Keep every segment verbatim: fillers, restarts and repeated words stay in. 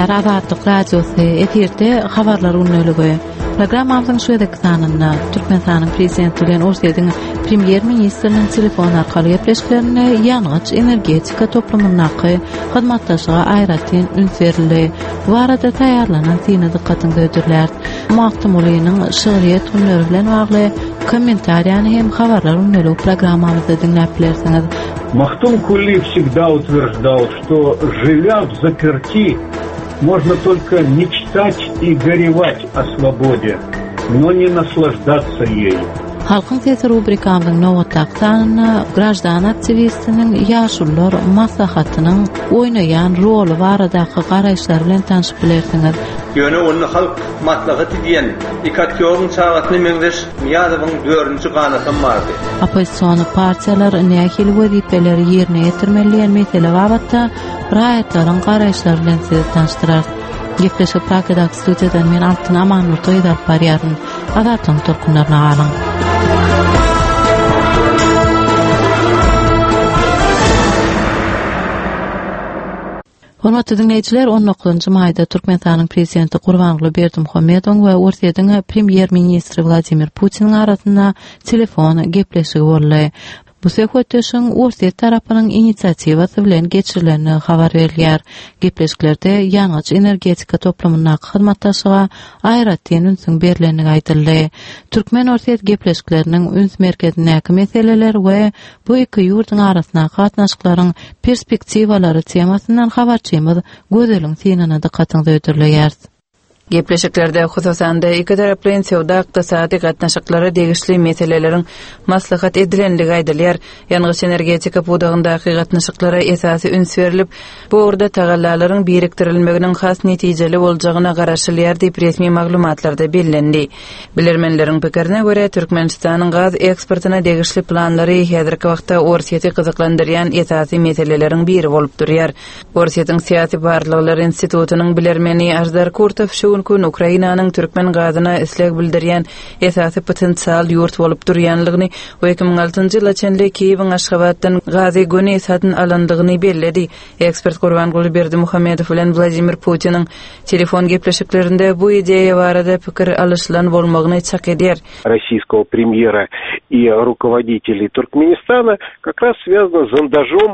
dinleýär Azatlyk Radiosu efirde habarlar unnölige. Programmamyzyň şu edeki sanynda Türkmenistanyň prezidenti bilen Orsiýanyň premier ministriniň telefon arkaly gepleşiklerini ýanyç energetika toplamynyňky hyzmatdaşyga aýratyn üns berildi. Bu arada taýýarlanan syna dikkatyňi ödürler. Magtymlygynyň şygyryet günleri bilen bagly kommentariýany hem habarlar unnölige programmamyzda dinläp bilersiňiz. Махтум Кули всегда утверждал, что, живя в заперти, можно только мечтать и горевать о свободе, но не наслаждаться ею. Halkın sesi rubrikamyň nowatlaryna grajdan aktivistiniň ýaşullar maslahatynyň oýnaýan roli baradaky garaýşlary bilen tanyşyp bilersiňiz. Ýöne onu halk maslahaty diýen ikatýoryň çagatyny meňzeş Miýazowyň dördünji ganaty bardy. Opozisiýon partiýalar nähili wezipeleri ýerine ýetirmeliýän mesele babatda raýatlaryň garaýşlary bilen sizi tanıştyrar. Gepleşip Pragadak studiýadan men Altyn Amanurty edip barýaryn. Azatlyň turkunlaryna galyň. Hormatly dinleýijiler, on dokuzunjy maýda Türkmenistanyň prezidenti Gurbanguly Berdimuhammedow we Orsiýanyň premier ministri Vladimir Putiniň arasynda telefon gepleşigi boldy. Bu söhbetleşiň Orsiýa tarapynyň initsiatywasy bilen geçirileni habar berilýär. Gepleşiklerde ýanyç energetika toplamyna hyzmatdaşyga aýratyn ünsüň berilenigi aýdyldy. Türkmen Orsiýa gepleşikleriniň üns merkezindäki meseleler we bu iki ýurduň arasynda gatnaşyklaryň perspektiwalary temasyndan habarçymyz gözeliň synana dikkatyňizi ödürleýär. Gepleşiklerde hususanda iki taraplyň sowda ykdysady gatnaşyklary degişli meseleleriň maslahat edilenligi aýdylýar. Ýanyç energetika budagyndaky gatnaşyklara esasy üns berilip, bu orada tagallalaryň biriktirilmeginiň has netijeli boljagyna garaşylýar diýip resmi maglumatlarda bellendi. Bilermenleriň pikirine görä, Türkmenistanyň gaz eksportyna degişli planlary häzirki wagtda Orsiýety gyzyklandyrýan esasy meseleleriň biri bolup durýar. Orsiýatyň Siýasy barlyklary institutynyň bilermeni Ajdar Kurtov şu gün Ukrainanyň türkmen gazyna isleg bildirýän esasy potensial ýurt bolup durýanlygyny we iki ming altynjy ýyla çenli Kiýewiň Aşgabatdan gazy göni satyn alandygyny belledi. Ekspert Gurbanguly Berdimuhammedow bilen Vladimir Putiniň telefon gepleşiklerinde bu ideýa barada pikir alışlan bolmagyny çak edýär. Российского премьера и руководителей Туркменистана как раз связано с зондажом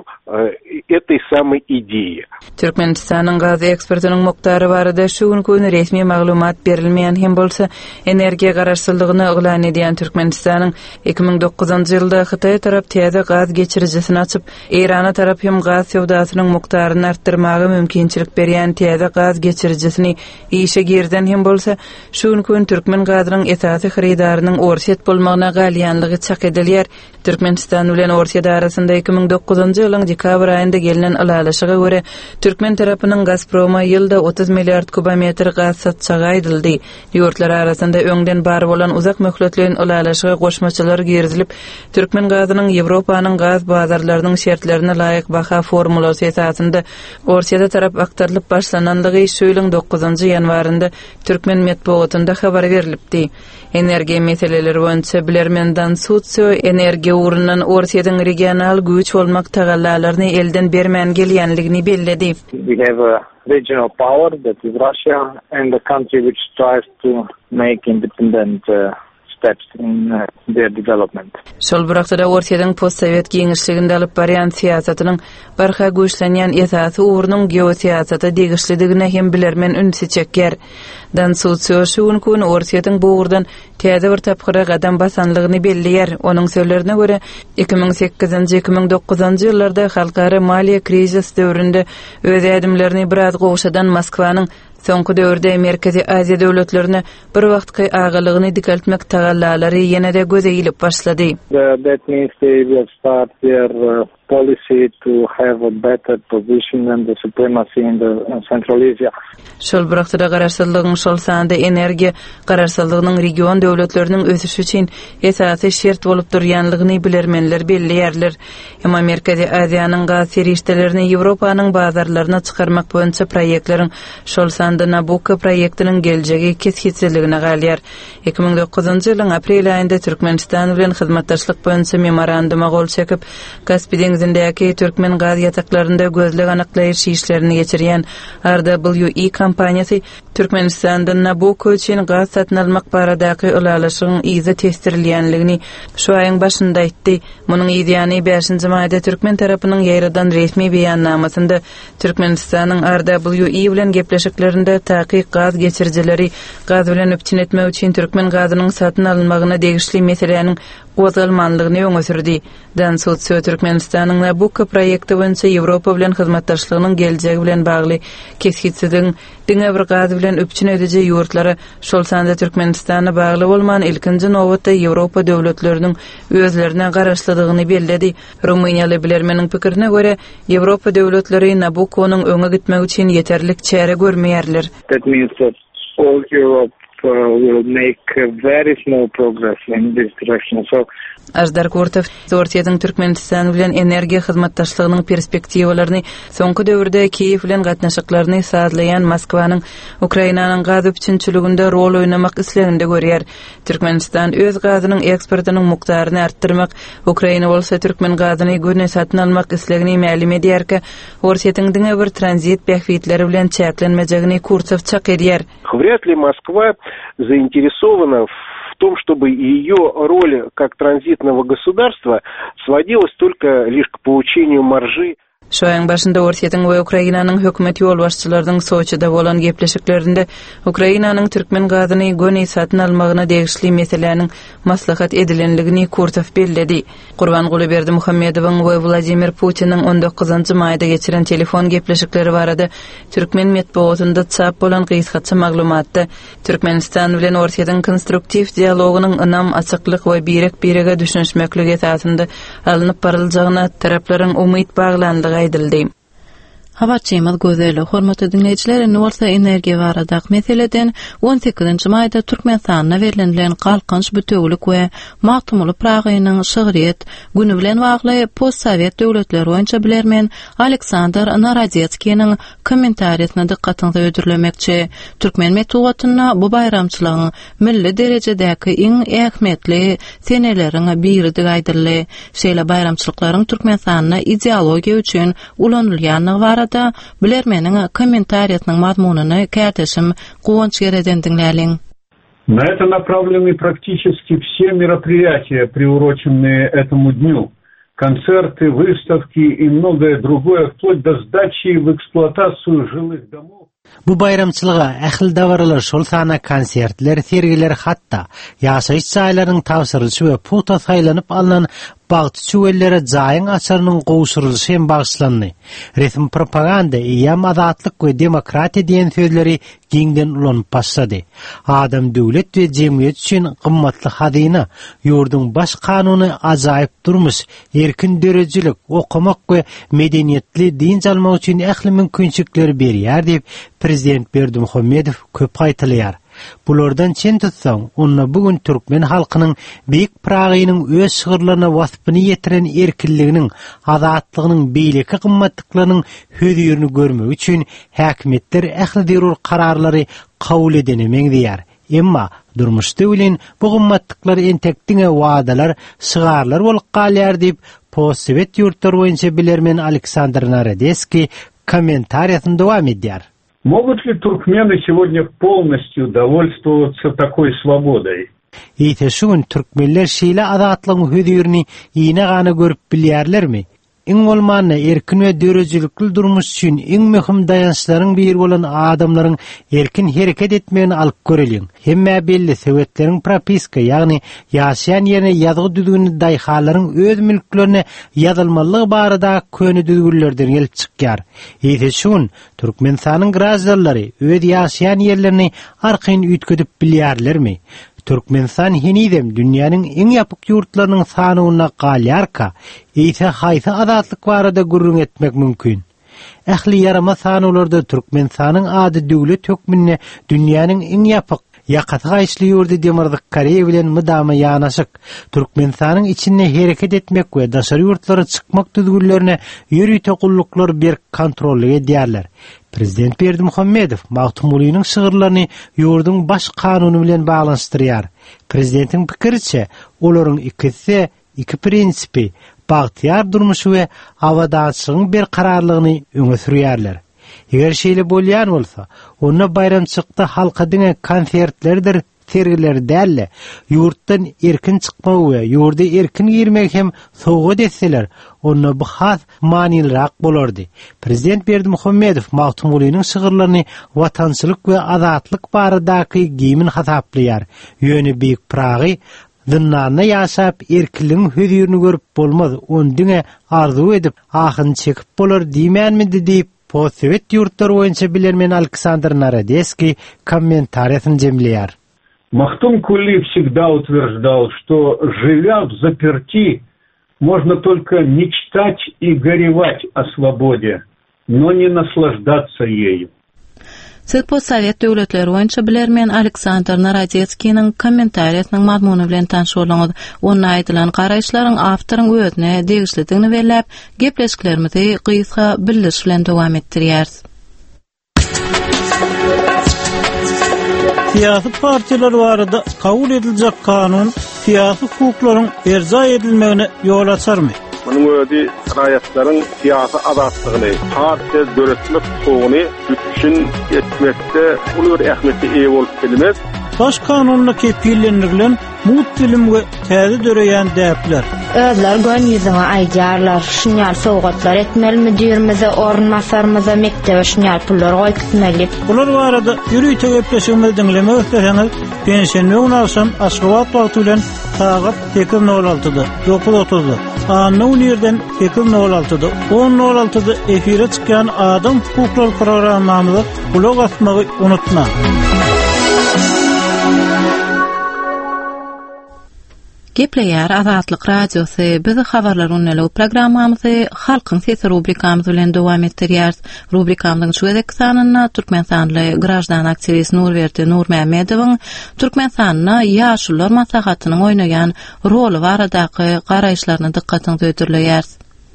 этой самой идеи. Türkmenistanyň gazy eksportynyň muktary barada şu gün resmi maglumat berilmeýän hem bolsa energiýa garaşsyzlygyny oglan edýän Türkmenistanyň iki ming dokuzunjy ýylda Hytaý tarap täze gaz geçiricisini açyp, Irana tarap hem gaz sowdasynyň muktaryny artdyrmagy mümkinçilik berýän täze gaz geçiricisini işe girden hem bolsa şu gün türkmen gazynyň esasy hyrydarynyň Orsiýet bolmagyna galýanlygy çak edilýär. Türkmenistan bilen Orsiýa arasynda iki ming dokuzunjy ýylyň dekabr aýynda gelinen alalaşyga görä türkmen tarapynyň Gazproma ýylda otuz milliard kubometr gaz satjagy aýdyldy. Ýurtlar arasynda öňden bar bolan uzak möhletlerin alalaşyga goşmaçylar girdilip, türkmen gazynyň Ýewropanyň gaz bazarlarynyň şertlerine laýyk baha formulasy esasynda Orsiýada tarap aktarlyp başlananlygy şu ýylyň dokuzunjy ýanwarynda türkmen medeniýetinde habar berilipdi. Energiýa meseleleri boýunça bilermenden Sutsio energiýa urunan Orsiýadyň regional güýç bolmak tagallalaryny elden bermän gelýänligini belledi. We have a regional power that is Russia and the country which tries to make independent uh, steps in uh, their development. Şol burakda Orsiýadyň post-sowet giňişliginde alyp barýan siýasatynyň barha güýçlenýän esasy urunyň geosiýasaty degişlidigine hem bilermen ünsi çekýär. Dan Sutsio şu gün Orsiýadyň bu urdan täze bir tapgyra gadam basanlygyny bellýär. Onuň sözlerine görä iki ming sekkizinji iki ming dokuzunjy ýyllarda halkara maliýe krizisi döwründe öz ädimlerini biraz gowşadan Moskwanyň soňky döwürde Merkezi Aziýa döwletlerine bir wagtky agalygyny dikeltmek tagallalary ýene-de gözeýilip başlady. That means they will start their uh, policy to have a better position and the supremacy in the in Central Asia. Şol bıraktıda garaşsyzlygyň şol sanda energiýa garaşsyzlygynyň region döwletleriniň ösüşi üçin esasy şert bolup durýanlygyny bilermenler bellýärler. Hem Merkezi Aziýanyň gaz serişdelerini Ýewropanyň bazarlaryna çykarmak boýunça proýektleriň şol sanda Nabucco proýektiniň geljegi keskinçiligine galýar. iki ming dokuzunjy ýylyň aprel aýynda Türkmenistan bilen hyzmatdaşlyk boýunça memoranduma gol çekip, Kaspий denizindäki Türkmen gaz yataklarında gözleg anyklayış işlerini geçirýän R W E kompaniýasy Türkmenistandan Nabucco üçin gaz satyn almak baradaky ulalaşygyň iýze testirilýänligini şu aýyň başynda aýtdy. Munyň ýa beşinji maýda Türkmen tarapynyň ýaýradan resmi beýannamasynda Türkmenistanyň R W E bilen gepleşiklerinde taýyk gaz geçirjileri gaz bilen öpçün etmek üçin Türkmen gazynyň satyn alınmagyna degişli meseleniň gozalmanlygyny öňe sürdi. Dan sözsö Türkmenistanyň Nabucco proýekti boýunça Ýewropa bilen hyzmatdaşlygynyň geljegi bilen bagly kesgitsizligiň diňe bir gaz bilen öpçün ediji ýurtlary şol sanda Türkmenistana bagly bolman ilkinji nowatda Ýewropa döwletleriniň özlerine garaşlydygyny belledi. Rumyniýaly bilermeniň pikirine görä Ýewropa döwletleri Nabucconyň öňe gitmek üçin yeterlik çäre görmeýärler. That means that all Europe uh, will make a very small progress in this direction. So Ajdar Kurtov Zortiýatyň Türkmenistan bilen energiýa hyzmatdaşlygynyň perspektiwalaryny soňky döwürde Kiýew bilen gatnaşyklaryny saadlaýan Moskwanyň Ukrainanyň gaz öpçünçiliginde rol oynamak isleginde görýär. Türkmenistan öz gazynyň eksportynyň mukdaryny artdyrmak, Ukraina bolsa Türkmen gazyny göne satyn almak islegini ma'lum edýärkä, Zortiýatyň diňe bir tranzit behwitleri bilen çäklenmejegini Kurtov çak edýär. Вряд ли Москва заинтересована в том, чтобы ее роль как транзитного государства сводилась только лишь к получению маржи. Şu aýyň başynda Orsiýatyň we Ukrainanyň hökümet ýol başçylarynyň Soçyda bolan gepleşiklerinde Ukrainanyň Türkmen gazyny göni satyn almagyna degişli meseleniň maslahat edilenligini Kurtov belledi. Gurbanguly Berdimuhammedowyň we Vladimir Putiniň on dokuzunçy maýda geçiren telefon gepleşikleri barada Türkmen medeniýetinde çap bolan gysgaça maglumatda Türkmenistan bilen Orsiýatyň konstruktiv dialogynyň ynam açyklyk we birek-birege düşünşmekligi esasynda alınıp baryljagyna taraplaryň umyt baglandygy aýdyldy. Habarçymyz gözel, hormatly dinleýijiler, bolsa energiýa barada meseleden on sekizinçi maýda Türkmenistana berilen galkynç bütewlik we magtymly pragynyň şygyryet güni bilen bagly postsovet döwletleri boýunça bilermen Aleksandr Narodetskiň kommentariýasyna dikkatyňizi ödürlemekçi. Türkmen metuwatyna bu bayramçylygyň milli derejedäki iň ähmetli seneleriň biridir aýdyldy. Şeýle bayramçylyklaryň Türkmenistana ideologiýa üçin ulanylýanyny var da bilermeniň kommentariýasynyň mazmunyny kärdeşim Guwanç Gereden dinläliň. На это направлены практически все мероприятия, приуроченные этому дню. Концерты, выставки и многое другое, вплоть до сдачи в эксплуатацию жилых домов. Bu bayramçylyga ähli dawarlar şol sana konsertler, sergiler hatda ýaşaýyş jaýlarynyň tapşyrylşy we puta saýlanyp alynan bagty çöwellere jaýyň açarynyň gowşurulşy hem bagşlandy. Resmi propaganda ýa azatlyk we demokratiýa diýen sözleri giňden ulanyp başlady. Adam döwlet we jemgyýet üçin gymmatly hazyna, ýurduň baş kanuny ajaýyp durmuş, erkin derejelik, okumak we medeniýetli din jalmak üçin ähli mümkinçilikler berýär diýip Prezident Berdimuhammedow köp aýtylýar. Bulardan çen tutsaň, onda bugün Türkmen halkynyň beýik pragynyň öz şygyrlaryna wasypyny ýetiren erkinliginiň, azatlygynyň beýleki gymmatlyklarynyň hödýürini görmek üçin häkimetler ähli derur kararlary kabul edenemeň diýär. Emma durmuşda bilen bu gymmatlyklary entekdiňe wadalar, şygarlar bolup galýar diýip postsovet ýurtlar boýunça bilermen Aleksandr Narodetski kommentariýasyny dowam edýär. Могут ли туркмены сегодня полностью довольствоваться такой свободой? Ýete şuň türkmenler şeýle azatlygyň hödýürini ýene gana görüp bilýärlermi? Iň bolmany erkin we dörejelikli durmuş üçin iň möhüm dayançlaryň biri bolan adamlaryň erkin hereket etmegini alyp göreliň. Hemme belli sowetlerin propiska, ýagny ýaşaýan ýerine ýazgy düzgünli daýhalaryň öz mülklerine ýazylmalygy barada köni düzgünlerden gelip çykýar. Ýete şuň Türkmenistanyň grazdanlary öz ýaşaýan ýerlerini arkaýyn üýtgedip bilýärlermi? Türkmenistan hinidem dünýäniň iň ýapyk ýurtlarynyň sanyna galýarka, ýa-da haýsy azatlyk barada gurrun etmek mümkin. Ähli ýarama sanylarda Türkmenistanyň ady döwlet hökmüne dünýäniň iň ýapyk ýakaty gaýşly ýurdy Demirdik Koreýa bilen mydama ýanaşyk. Türkmenistanyň içinde hereket etmek we daşary ýurtlara çykmak düzgünlerine ýürüýte gulluklar bir kontrolly edýärler. Prezident Berdimuhammedow magtumulynyň şygyrlaryny ýurduň baş kanuny bilen baglanşdyrýar. Prezidentiň pikiriçe, olaryň ikisi iki prinsipi bagtyar durmuşy we awadaçlygyň bir kararlygyny öňe sürýärler. Eger şeýle bolýan bolsa, onda bayramçykda halka diňe konsertlerdir, sergiler dälle, ýurtdan erkin çykmak we ýurda erkin girmek hem sowga desseler, onda bu has manilrak bolardy. Prezident Berdimuhammedow Magtum Ulynyň şygyrlaryny watançylyk we azatlyk baradaky gimin hasaplaýar. Ýöne Büyük Pragy dünýäne ýaşap erkinligiň höýdürini görüp bolmaz, ondyňa arzu edip ahyn çekip bolar diýmänmidi diýip Postsovet ýurtlar boýunça bilermen Aleksandr Narodeski kommentariýasyny jemleýär. Махтум Кули всегда утверждал, что, живя в заперти, можно только мечтать и горевать о свободе, но не наслаждаться ею. Postsovet döwletleri boýunça bilermen Aleksandr Narodeskiň kommentariýasynyň mazmuny bilen tanşylaňyz. Onda aýdylan garaýşlaryň awtoryň özüne degişlidigini berläp, gepleşiklerimizi gysga bildiriş bilen dowam etdirýäris. Siyasi partiler barada kabul edilecek kanun siyasi hukuklaryň erza edilmegine ýol açarmy? Bunun ödi raýatlaryň siyasi azatlygyny, partiýa döretmek hukugyny bütün etmekde uly bir ähmiýetde eýe bolup gelmez. Baş kanunyna kepillendirilgen mut dilim we täze döreýän däpler. Özler gön ýüzüňe aýdýarlar, şunýal sowgatlar etmelimi diýermize, ornmasarmyza mektebe şunýal pullar goýtmeli. Bular barada ýürüýte gepleşigimizi dinlemek isterseniz, pensiýany unaşan Aşgabat wagty bilen sagat sekiz nol altyda, dokuz otuzda, Anny ýerden sekiz nol altyda, on nol altyda efire çykan Adam Hukuklary programmamyzy blog atmagy unutma. Gepleýär Azatlyk radiosy, bizi habarlar unnelöw programmamyzy Halkyň sesi rubrikamyz bilen dowam etdirýäris. Rubrikamyň şu edeki sanyna Türkmenstanly grajdan aktivist Nurberdi Nurmehmedowyň Türkmenstanyna ýaşullar maslahatynyň oýnaýan roli baradaky garaýşlaryny dikkatiňi döwürleýär.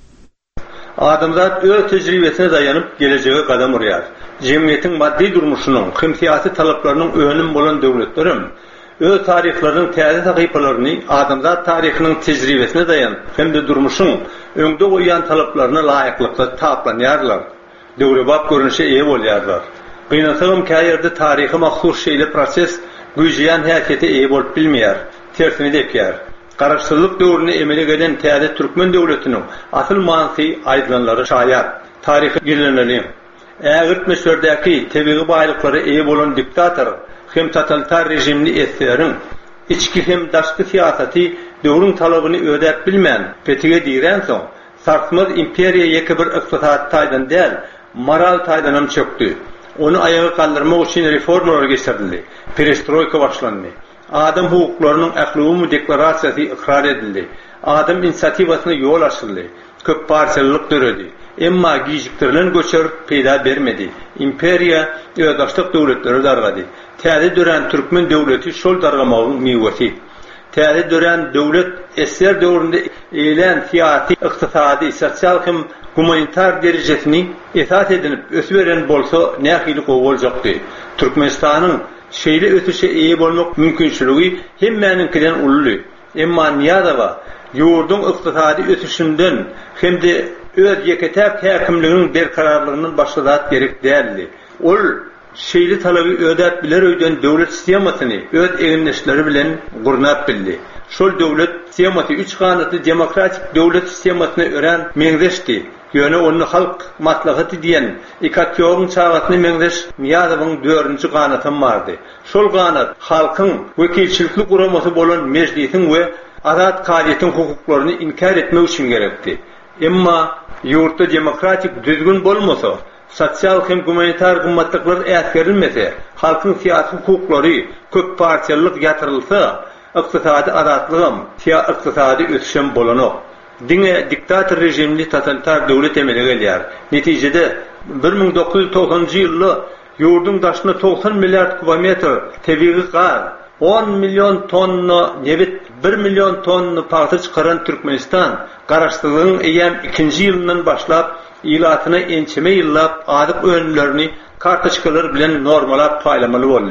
Adamzat öz tejribesine dayanıp geleceğe kadam urýar. Jemgyýetiň maddi durmuşynyň, hem siyasi talaplarynyň öňüm bolan döwletlerim öz tarihlarynyň täze sahypalaryny adamzat taryhynyň tejribesine dayanıp hem de durmuşyň öňde goýan talaplaryna laýyklykda taplanýarlar. Döwrebap görünüşe eýe bolýarlar. Gynasagym käýerde taryhy mahsus şeýle proses güýjýän härekete eýe bolup bilmeýär, tersini depýär. Garaşsyzlyk döwrüne emele gelen täze türkmen döwletiniň asyl mansy aýdylanlary şaýat. Taryhy gileneli. Ägirtmeşlerdäki tebigy baýlyklary eýe bolan diktator hem totalitar rejimli etlerin içki hem daşky siýasaty döwrüň talabyny ödäp bilmän petige diýen soň sarsmaz imperiýa ýeke bir ykdysat taýdan däl, moral taýdanam çökdi. Onu ayağa kaldırmak üçin reformalar geçirildi. Perestroika başlandy. Adam hukuklarynyň ählumy deklarasiýasy ikrar edildi. Adam inisiatiwasyna ýol açyldy. Köp partiýalyk döredi. Emma gijikdirilen göçer peýda bermedi. Imperiýa öýdaşlyk döwletleri dargady. Täze dören türkmen döwleti şol dargamagyň miwesi. Täze dören döwlet esler döwründe eýlen siýasy, ykdysady, sosial hem humanitar derejesini esas edinip ösüberen bolsa nähili gowuljakdy. Türkmenistanyň şeýle ötüşe eýe bolmak mümkinçiligi hemmänikinden ully. Emma niýadawa ýurdun ykdysady ötüşinden hem de öz ýeketäp häkimliginiň berkararlygynyň başladat gerek däldi. Ol şeýle talaby ödäp biler öýden döwlet sistemasyny öz eginleşleri bilen gurnap bildi. Şol döwlet sistematy üç ganatly demokratik döwlet sistemasyna ören meňzeşdi. Ýöne onu halk maslahaty diýen ikatýogyň çagatyny meňzeş Miýazowyň dördünji ganaty bardy. Şol ganat halkyň wekilçilikli guramasy bolan meclisiň we azat kaýdytyň hukuklaryny inkar etmek üçin gerekdi. Emma ýurtda demokratik düzgün bolmasa, sosial hem humanitar gymmatlyklar ätgerilmese, halkyň siýasy hukuklary köp partiýalyk ýatyrylsa, ykdysady azatlygyň, siýasy ykdysady ösüşem bolanok. Diňe diktator rejimli totalitar döwlet emele gelýär. Netijede bir ming dokuz ýüz togsonjy ýylda ýurdun daşyna toksan milliard kilometr tebigi gar, on milyon tonna nebit, bir milyon tonna paýty çykaran Türkmenistan garaşsyzlygyň eýem ikinji ýylyndan başlap ilatyna ençeme ýyllap adyk öňlerini kartoçkalar bilen normalap paýlamaly boldy.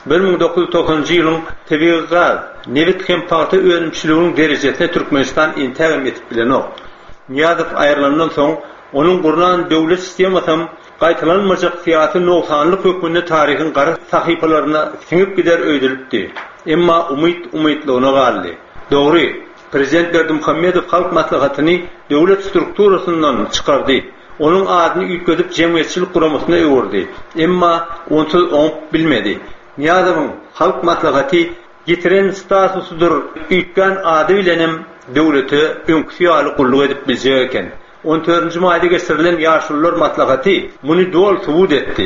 bir ming dokuz yüz toksonuncu ýylyň tabiiy gaz, neft kempagty önümçiliginiň derejesine Türkmenistan intägem etip bilenok. Niýazow aýrylandan soň onuň gurulan döwlet sistemasyny gaýtalanmajak syýasy noksanlyk hökmünde taryhyň gara sahypalaryna siňip gider öýdülipdi. Emma umyt umytlygyna galdy. Dogry, Prezident Berdimuhammedow halk maslahatyny döwlet strukturasyndan çykardy. Onuň adyny ýetgizip jemgyýetçilik guramasyna öwürdi. Emma onsuz oňup bilmedi. Niýazowyň halk maslahaty getiren statusudur. Üýtgen ady bilenim döwleti öňküýaly gulluk edip biljek eken. on dördünji maýda geçirilen ýaşullar maslahaty muny dol subut etdi.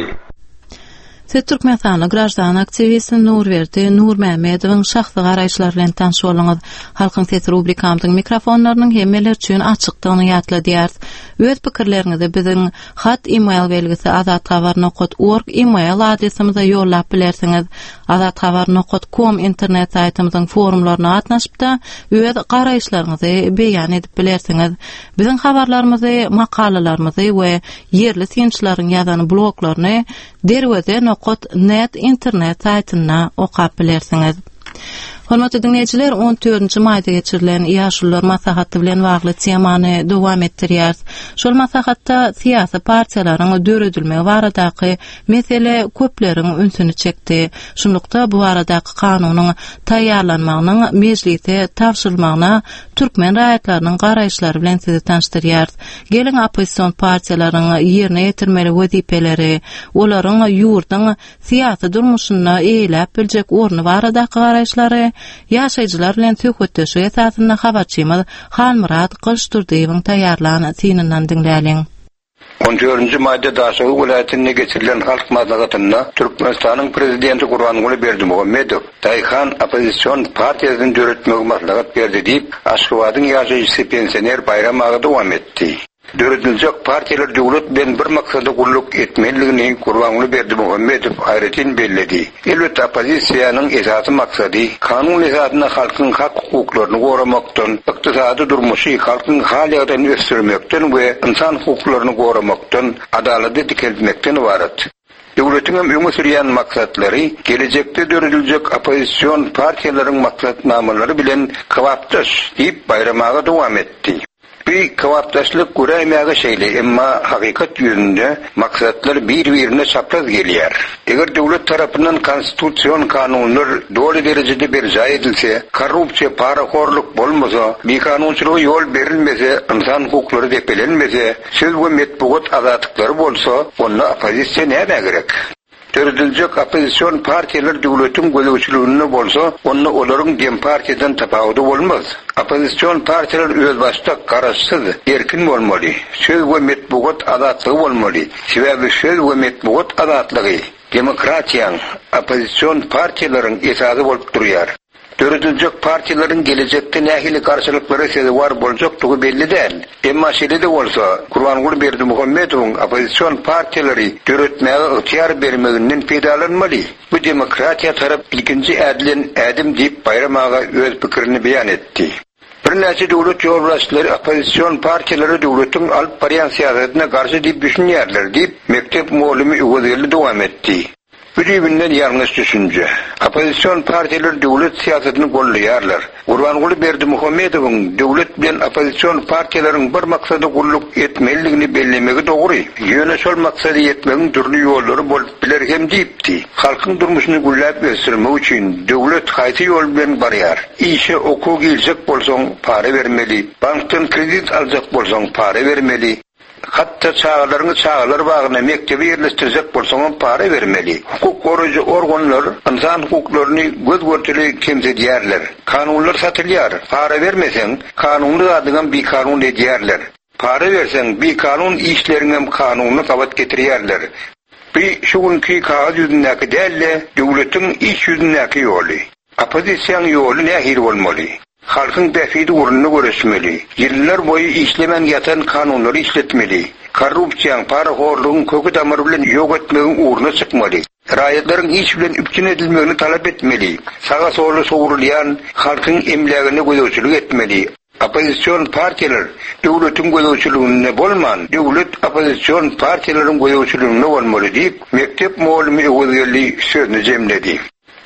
Türkmenistanyň graždan aktivisti Nurberdi Nurmehmedowyň şahsy garaýşlary bilen tanşy boluňuz. Halkyň sesi rubrikamyň mikrofonlarynyň hemmeler üçin açykdygyny ýatladýar. Öz pikirleriňizi biziň hat email belgisi azat habar nokta org email adresimize ýollap bilersiňiz. azat habar nokta com internet saýtymyzyň forumlaryna gatnaşyp-da öz garaýşlaryňyzy beýan edip bilersiňiz. Biziň habarlarymyzy, makalalarymyzy we yerli synçylaryň ýazany bloklaryny derweze nokta net internet saýtyna okap bilersiňiz. Hormatly dinleýijiler, on dördünji maýda geçirilen ýaşullar maslahaty bilen bagly temany dowam etdirýär. Şol maslahatda syýasy partiýalaryň döredilmegi baradaky mesele köpleriň ünsüni çekdi. Şundukda bu baradaky kanunyň taýýarlanmagynyň meclise tapşyrylmagyna türkmen raýatlarynyň garaýşlary bilen sizi tanıştyrýar. Geliň opposision partiýalaryň ýerine ýetirmeli wezipeleri, olaryň ýurdyň syýasy durmuşyna eýlep biljek orny baradaky garaýşlary ýaşaýjylar bilen söhbetleşik esasynda habarçymyz Halmurat Gylşdurdyýewiň taýýarlanan synynyň dinläliň. on dördünji maýda Daşagy welaýatynda geçirilen halk maslahatyna Türkmenistanyň prezidenti Gurbanguly Berdimuhammedow Taýhan opposision partiýasyny döretmegi maslahat berdi diýip Aşgabatyň ýaşaýjysy pensioner Bayram agy dowam etdi. Döredilýek partiýalar döwlet bilen bir maksada gulluk etmeligini Gurbanguly Berdimuhammedow aýratyn belledi. Elbetde opposisiýanyň esasy maksady kanun esasyna halkyň hak hukuklaryny goramakdan, ykdysady durmuşy halkyň halyadan ösürmekden we insan hukuklaryny goramakdan, adalaty dikelmekden ibaret. Döwletiň öňe sürýän maksatlary gelecekde döredilýek opposision partiýalaryň maksatnamalary bilen kawapdaş diýip Bayram agy dowam etdi. Bir kawapdaşlyk göreýmäge şeýle, emma hakykat ýüzünde maksatlar bir-birine çapraz gelýär. Eger döwlet tarapyndan konstitusiýon kanunlar doli derejede berja edilse, korrupsiýa, paraxorluk bolmasa, bir kanunçylyga ýol berilmese, insan hukuklary depelenmese, söz we metbuat azatyklary bolsa, onda opposisiýa näme gerek? Döredilýek opposision partiýalar döwletiň gözlegçiliginde bolsa, onda olaryň dem partiýadan tapawudy bolmaz. Opposision partiýalar öz başda garaşsyz, erkin bolmaly. Söz we metbuat azatlygy bolmaly. Sebäbi söz we metbuat azatlygy demokratiýaň, opposision partiýalaryň esasy bolup durýar. Döredilýek partiýalaryň gelecekde nähili garşylyklary sezi war boljakdygy belli däl. Emma şeýle bolsa, Gurbanguly Berdimuhammedowyň opposision partiýalary döretmäge ýar bermeginden peýdalanmaly. Bu demokratiýa tarap ilkinji ädilen ädim diýip Bayram agy öz pikirini beýan etdi. Bir näçe döwlet ýolbaşçylary opposision partiýalary döwletiň alyp barýan syýasatyna garşy diýip düşünýärler diýip mektep muallimi öwreli dowam etdi. Büdübinden yanlış düşünce. Opposision partiýalar döwlet syýasatyny gollaýarlar. Gurbanguly Berdimuhammedowyň döwlet bilen opposision partiýalaryň bir maksady gulluk etmeligini bellemegi dogry. Ýöne şol maksady etmegiň türlü ýollary bolup biler hem diýipdi. Halkyň durmuşyny gullap ösürmek üçin döwlet haýsy ýol bilen barýar? Işe okuw giljek bolsaň para bermeli, bankdan kredit aljak bolsaň para bermeli. Hatta çağlarını çağlar bağına mektebi yerleştirecek bolsaňam para vermeli. Hukuk gorucu organlar insan hukuklaryny göz görteli kemsedýärler. Kanunlar satylýar. Para vermesen kanunly adygan bir kanun edýärler. Para versen bir kanun işleriňem kanuny tabat getirýärler. Bir şuňky kağıt ýüzündäki dälle döwletiň iş ýüzündäki ýoly. Opposisiýaň ýoly nähir bolmaly. Halkyň bäfidi urunyny göreşmeli. Ýyllar boýy işlemen ýatan kanunlary işletmeli. Korrupsiýaň, paraxorlygyň kökü damary bilen ýok etmegiň uruny çykmaly. Raýatlaryň iş bilen üpkin edilmegini talap etmeli. Saga soly sowrulýan halkyň emlegini gözegçilik etmeli. Opposision partiýalar döwletiň gözegçiliginde bolman, döwlet opposision partiýalaryň gözegçiliginde bolmaly diýip mektep muallimi öwreli sözüni jemledi.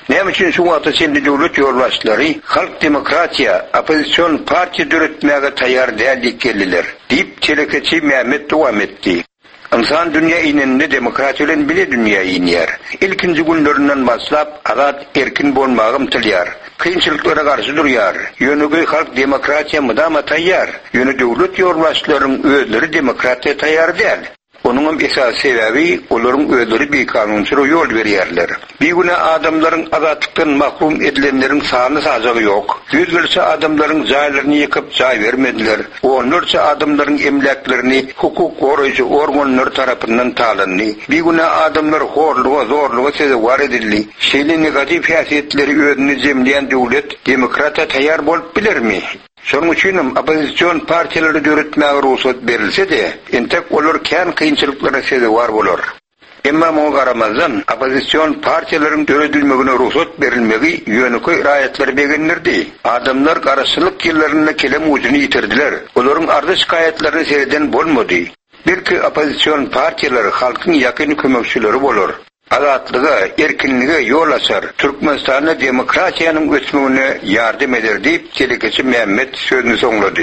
Näme üçin şu wagtda şimdi döwlet ýolbaşçylary halk demokratiya, opozisiýon partiýa döretmäge taýýar däl geldiler. Dip telekeçi Mehmet dowam etdi. İnsan dünya ininde demokratiya bilen bile dünya inýär. İlkinji günlerinden başlap azat erkin bolmagym tilýär. Kynçylyklara garşy durýar. Ýöneги halk demokratiya mydama taýýar. Ýöne döwlet ýolbaşçylaryň özleri demokratiya taýýar däl. Onuň esas sebebi olaryň özleri bekanunçylyk ýol berýärler. Bir güne adamlaryň azatlıkdan mahrum edilenleriň sany sajagy ýok. Yüzlerce adamlaryň jaýlaryny ýykyp jaý bermediler. Onlarca adamlaryň emleklerini hukuk goraýjy organlar tarapyndan talandy. Bir güne adamlar horluga, zorluga sezewar edildi. Şeýle negativ häsiýetleri özüni jemleýän döwlet demokratiya taýýar bolup bilermi? Şonuň üçin opozisiýon partiýalary döretmäge ruhsat berilse-de, entek olar kän kynçylyklara sezewar bolar. Emma moňa garamazdan opozisiýon partiýalaryň döredilmegine ruhsat berilmegi ýönelik raýatlar begenlerdi. Adamlar garaşsylyk ýyllaryna kelem ujuny ýitirdiler. Olaryň ardy şikaýetlerini sereden bolmady. Belki opozisiýon partiýalary halkyň ýakyn kömekçileri bolar. Azatlyga, erkinlige ýol açar. Türkmenistanda demokratiýanyň ösmegine ýardam eder diýip telekeçi Mehmet sözüni soňlady.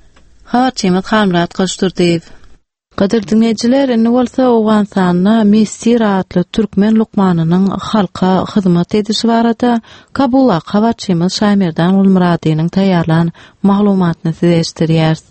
Haçymat Hamrat Gaşdurdiýew. Gadir dinleýijiler, indi bolsa Owganstanyna Mestir adly türkmen lukmanynyň halka hyzmat edişi barada Kabula Haçymat Şaýmerdan Ulmuradynyň taýýarlan maglumatyny size eşitdirýäris.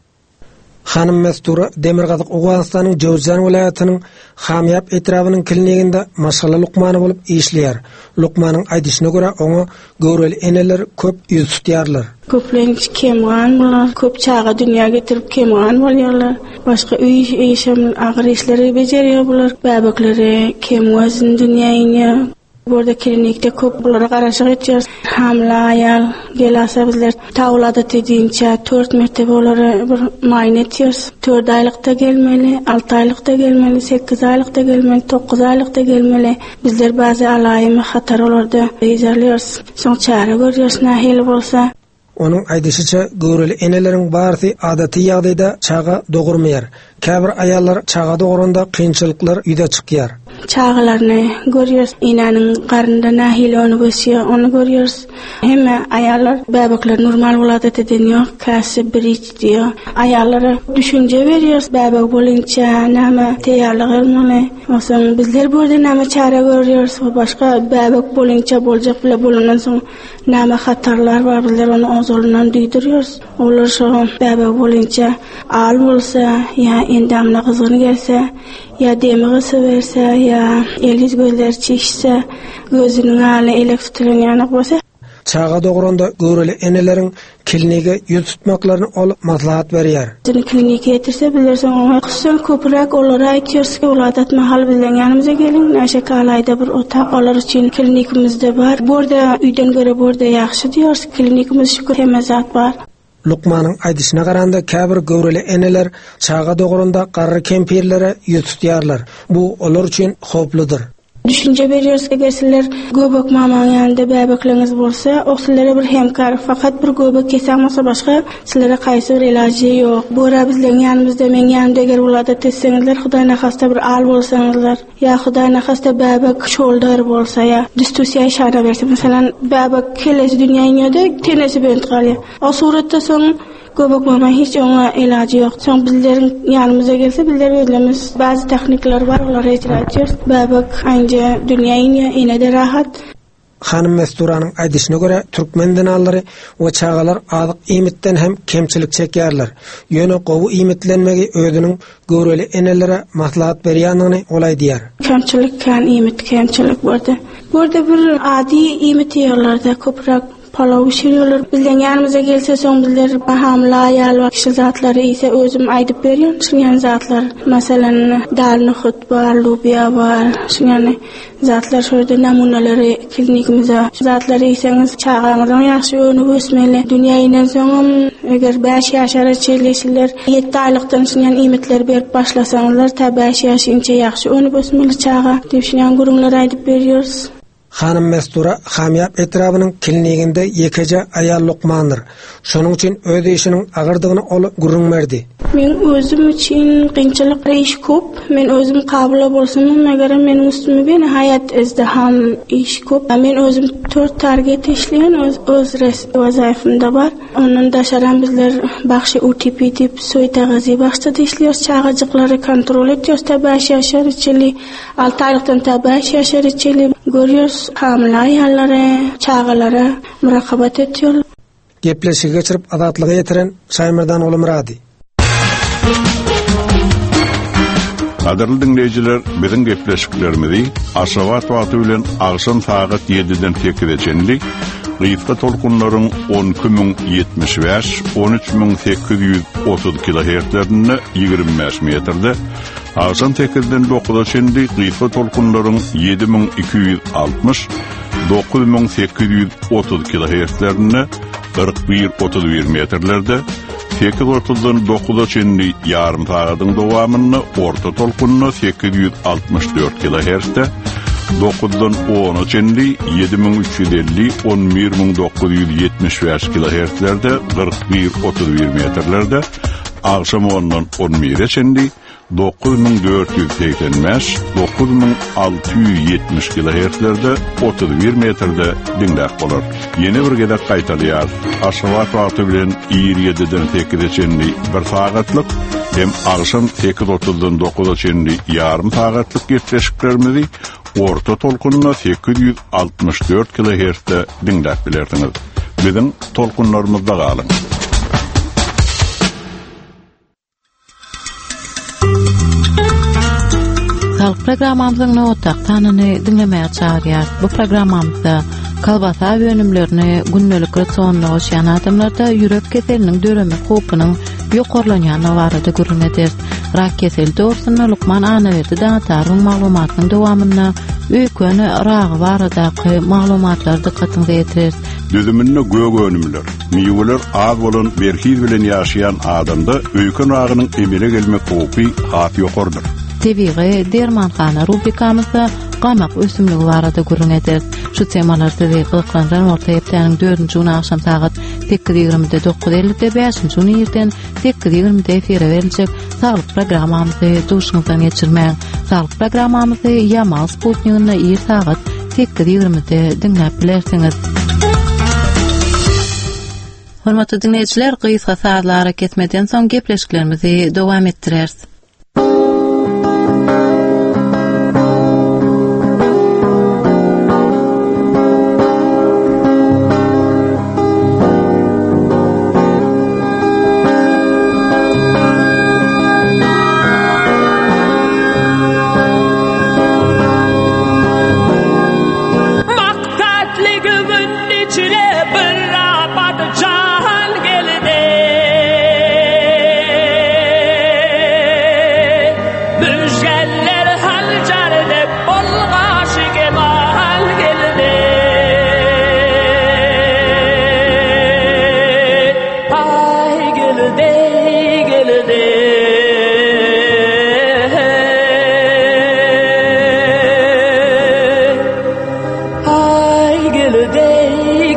Hanım Mestura Demirgazyk Owganstanyň Jowzjan welaýatynyň Hamyap etrawynyň klinikinde maşgala lukmany bolup işleýär. Lukmanyň aýdyşyna görä oňa göreli eneler köp ýüz tutýarlar. Köplenç kemgan bolar, köp çağa dünýä getirip kemgan bolýarlar. Başga üý işem agyr işleri bejerýär bolar. Bäbekleri kemwazyn dünýäne burada klinikde köp bulara garaşyk etýär. Hamla aýal gelasa bizler tawlada tedinçe dört mertebe bolary bir maýna etýär. dört aýlykda gelmeli, altı aýlykda gelmeli, sekiz aýlykda gelmeli, dokuz aýlykda gelmeli. Bizler bazy alaýmy hatar olarda bejerliýäris. Soň çara görýäris nähili bolsa. Onun aýdyşyça göreli eneleriň barysy adaty ýagdaýda çaga dogurmaýar. Käbir aýallar çaga doguranda kynçylyklar ýüde çykýar. Çağlarını görüyoruz. İnanın karnında nahil onu gösüyor, onu görüyoruz. Hem ayarlar bebekler normal olarak deniyor. Kası bir iç diyor. Ayarlara düşünce veriyoruz. Bebek bolince nama teyarlık olmalı. O zaman bizler burada nama çare görüyoruz. Başka bebek bolince bolacak bile bulunan son nama hatarlar var. Bizler onu ozolundan duyduruyoruz. Olur şu bebek bolince al olsa ya endamla kızgın gelse ya demiği severse ya eliz gözler çişse gözünün hali elek tutulan yanık olsa. Çağa doğrunda göreli enelerin klinike yüz tutmaklarını olup maslahat veriyar. Seni klinike getirse bilirsen ona kısın köpürek olara aytıyoruz ki oladat mahal bizden yanımıza gelin. Neşe kalayda bir otak olar için klinikimizde var. Burada üyden göre burada yaxşı diyoruz. Klinikimiz şükür temizat var. Lukmanyň aýdyşyna garanda käbir göreli eneler çağa dogurunda garry kempirlere ýüz tutýarlar. Bu olar üçin hopludyr. Düşünce veriyoruz ki sizler göbek mamaň ýanynda bäbekleriniz bolsa, oksylere bir hemkar, fakat bir göbek kesem bolsa başga sizlere gaýsy bir ilajy ýok. Bura bizleň ýanymyzda, men ýanymda eger ulada tesseňizler, Hudaýna hasta bir al bolsaňızlar, ýa Hudaýna hasta bäbek şoldar bolsa, ýa distusiýa işara berse, mesalan, bäbek kelesi dünýäňde tenesi bent galýar. O suratda soň göbek mama hiç ona ilacı yok. Son bizlerin yanımıza gelse bizler özlemiz bazı teknikler var, onları icra ediyoruz. Bebek anca dünyayı yine de rahat. Hanım Mesturanyň aýdyşyna göre türkmen dinallary we çağalar azyk iýmitden hem kemçilik çekýärler. Ýöne gowy iýmitlenmegi özüniň göreli enelere maslahat berýändigini olay diýär. Kemçilik kan iýmit kemçilik boldy. Burada bir adi iýmit ýerlerde köprak palaw şirýärler. Bizden ýanymyza gelse soň bizler hamla ýal we kişi zatlary ise özüm aýdyp berýän. Şuňan zatlar, masalan, dalny hutbar, lubya bar, şuňan zatlar şöyle namunaları klinikimize. Zatlary iseňiz çağaňyzdan ýaxşy öňe gösmeli. Dünýäden soň eger beş ýaşara çelişler, ýetti aýlykdan şuňan iýmitler berip başlasaňlar, ta beş ýaşynça ýaxşy öňe gösmeli çağa. Diýip şuňan gurumlar aýdyp berýärys. Hanım Mestura hamyap etrabının kilniginde yekeje ayal Luqmandır. Şonuň üçin öz işiniň agyrdygyny ol gurrunmerdi. Men özüm için qiyinçilik iş köp. Men özüm kabul bolsam, meger men üstüme ben hayat izdiham iş köp. Men özüm dört target işleyen öz öz wazifamda bar. Onun daşaran bizler baxşy O T P dip soýta gazy baxşy işler, çağajyklary kontrol etýär, tabaş ýaşar içeli, altı aýlykdan tabaş ýaşar içeli görýär, hamile aýallary, çağalara murakabat etýär. Gepleşigi geçirip adatlyga ýetiren Şaýmyrdan oly Murady. Adırlı dinleyiciler, bizim gepleşiklerimizi Aşgabat wagty bilen agşam saat yediden tekir eçenlik, Gıyfka tolkunların on iki bin yetmiş beş on üç bin sekiz yüz otuz kilohertzlerini yigirmi beş metrde, agşam tekirden dokuza çenlik Gıyfka tolkunların yedi bin iki yüz altmış dokuz bin sekiz yüz otuz kilohertzlerini kırk bir otuz bir metrlerde, sekiz otuzdan dokuza çenli yarım saatin dowamyny orta tolkunna sekiz yüz altmış dört kilohertzde, dokuzdan ona çenli yedi bin üç yüz elli on bir bin dokuz yüz yetmiş beş kilohertzlerde kırk bir otuz bir metrlerde, akşam ondan on bire çenli dokuz bin dört yüz seksen beş dokuz bin altı yüz yetmiş kilohertzlerde otuz bir metrde dinlek bolar. Yeni bir gedek qaytalýar. Aşgabat wagty bilen yirmi yediden sekize çenli bir saatlyk hem akşam sekiz otuzdan dokuza çenli yarım saatlyk gepleşiklerimizi orta tolkunna sekiz yüz altmış dört kilohertzde dinlek bilerdiňiz. Bizim tolkunlarymyzda galyň. Sağlık programamızın notak tanını dinlemeye çağırıyor. Bu programamızda kalbasa yönümlerini günlük rasyonuna oşayan adamlarda yürek keselinin döremi kopunun yokorlanyanı varada görüneder. Rak kesel doğrusuna Luqman Anaverdi dağıtarın maglumatının devamına öykönü rağı varadaki maglumatlar dikkatinize yetirir. Düzümünne gög önümler, miyular ağ bolan berhiz bilen yaşayan adamda öykön rağının emele gelme kopi hat yokordur. Tebiği dermanxana rubrikamızda qamaq ösümlüğü varada görüneder. Şu temalar sizi qılıqlandıran orta heptäniň dördünçi güni akşam saat sekiz ýigrimide dokuz ellide, beşinçi güni ýerden sekiz ýigrimide efire beriljek sağlık programamyzy duşuňyzdan geçirmäň. Sağlık programamyzy Yamal Sputnik'inde ýer saat sekiz ýigrimide dinläp bilersiňiz. Hormatly dinleýijiler, gysga saatlara ketmeden soň gepleşiklerimizi dowam etdireriz. Ay gel dey